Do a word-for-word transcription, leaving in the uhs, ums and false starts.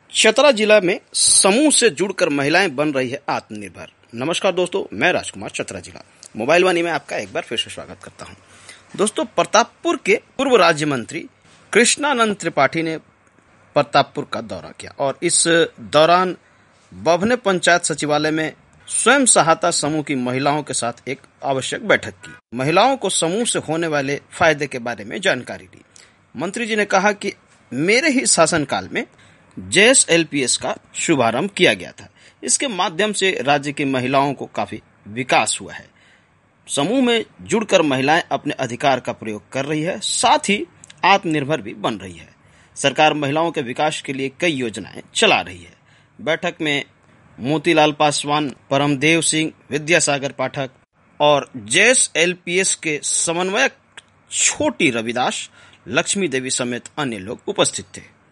चतरा जिला में समूह से जुड़कर महिलाएं बन रही है आत्मनिर्भर। नमस्कार दोस्तों, मैं राजकुमार चतरा जिला मोबाइल वाणी में आपका एक बार फिर से स्वागत करता हूं। दोस्तों, प्रतापपुर के पूर्व राज्य मंत्री कृष्णानंद त्रिपाठी ने प्रतापपुर का दौरा किया और इस दौरान बभने पंचायत सचिवालय में स्वयं सहायता समूह की महिलाओं के साथ एक आवश्यक बैठक की। महिलाओं को समूह से होने वाले फायदे के बारे में जानकारी दी। मंत्री जी ने कहा कि मेरे ही शासनकाल में जेएस एलपीएस का शुभारंभ किया गया था। इसके माध्यम से राज्य की महिलाओं को काफी विकास हुआ है। समूह में जुड़कर महिलाएं अपने अधिकार का प्रयोग कर रही है, साथ ही आत्मनिर्भर भी बन रही है। सरकार महिलाओं के विकास के लिए कई योजनाएं चला रही है। बैठक में मोतीलाल पासवान, परमदेव सिंह, विद्यासागर पाठक और जेएस एलपीएस के समन्वयक छोटी रविदास, लक्ष्मी देवी समेत अन्य लोग उपस्थित थे।